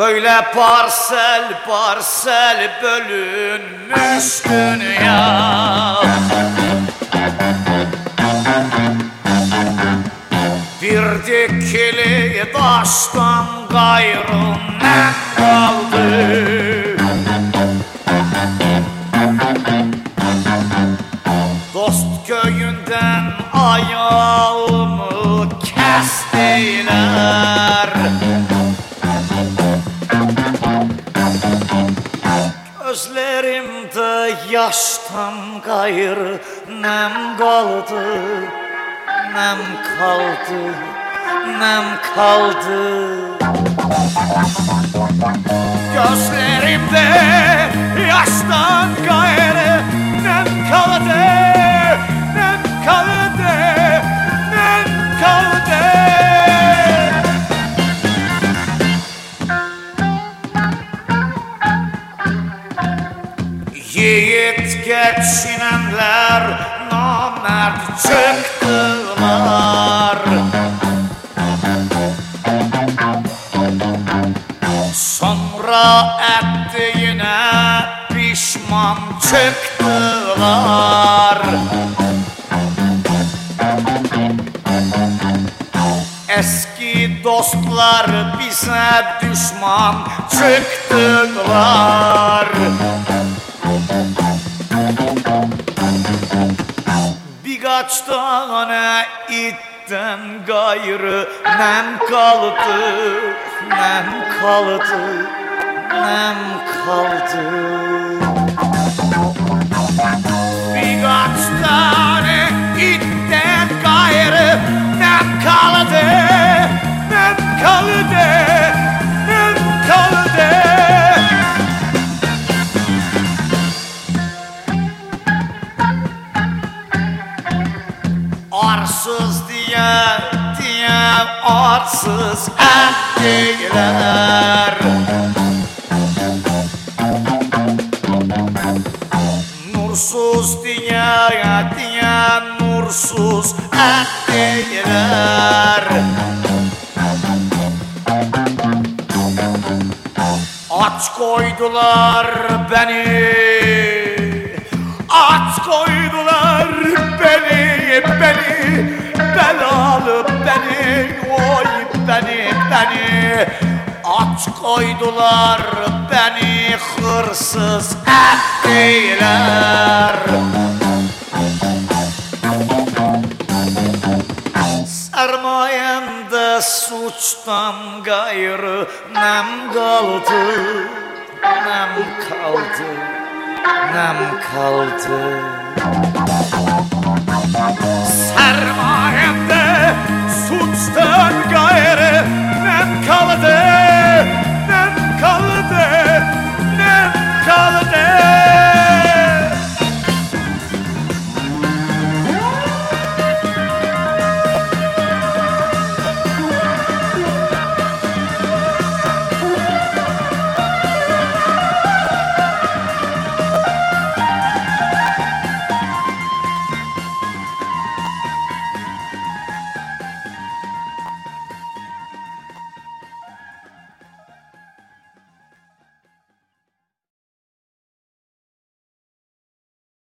Böyle parsel parsel bölünmüş dünya. Bir dikili taştan gayrı ne kaldı? Dost köyünden ayağımı kestiler. Gözlerimde yaştan gayrı nem kaldı, nem kaldı, nem kaldı. Gözlerimde yaştan gayrı nem kaldı, nem kaldı, nem kaldı. Yiğit geçinenler namert çıktılar. Sonra ettiğine pişman çıktılar. Eski dostlar bize düşman çıktılar. Birkaç tane itten gayrı nem kaldı, nem kaldı, nem kaldı. Birkaç tane itten gayrı nem kaldı, nem kaldı, nem kaldı. Arsız diye arsız ettiler. Nursuz diye nursuz ettiler. Aç koydular beni, aç koydular beni, belalı beni, oy beni. Aç koydular beni, hırsız ettiler. Sermayemde suçtan gayrı nem kaldı, nem kaldı, nem kaldı.